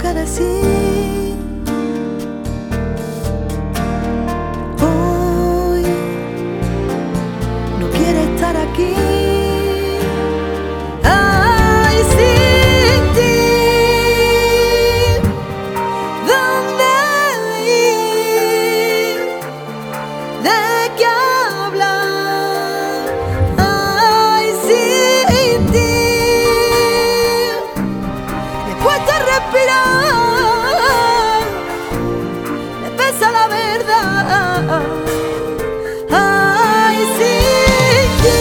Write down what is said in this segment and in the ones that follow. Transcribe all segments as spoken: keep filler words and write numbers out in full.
que decir. Hoy no quiere estar aquí. Ay, sin ti, ¿dónde ir? ¿De qué hablar? Ay, sin ti, le cuesta respirar, le pesa la verdad. Ay, sin ti.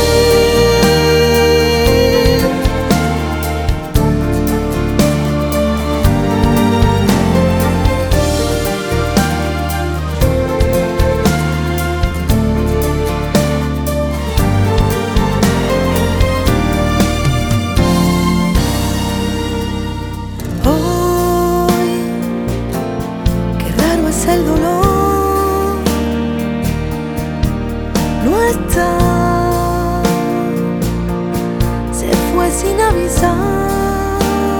El dolor no está, se fue sin avisar.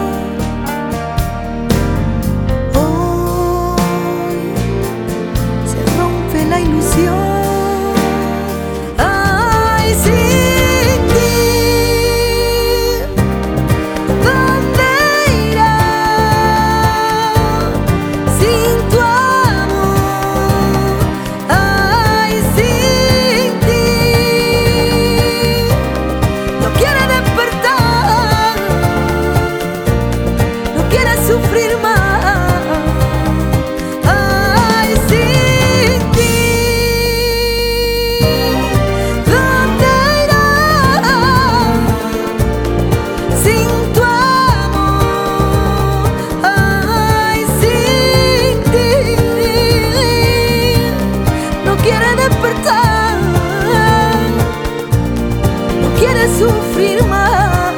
Hoy se rompe la ilusión. Ay, sin ti, ¿dónde irá? Sin tu sufrir más. Ay, sin ti, ¿dónde irá? Sin tu amor. Ay, sin ti, no quiere despertar, no quiere sufrir más.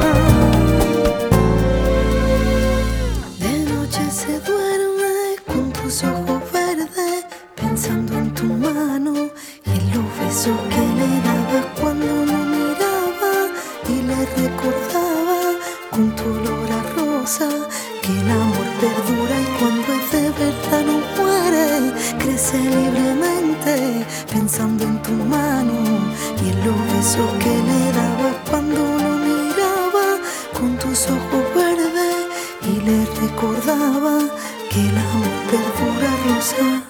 Se duerme con tus ojos verdes, pensando en tu mano y en los besos que le dabas cuando lo miraba y le recordaba con tu olor a rosa que el amor perdura y cuando es de verdad no muere, crece libremente, pensando en tu mano y en los besos que le dabas cuando lo miraba con tus ojos verdes y le recordaba que el amor perdura rosa.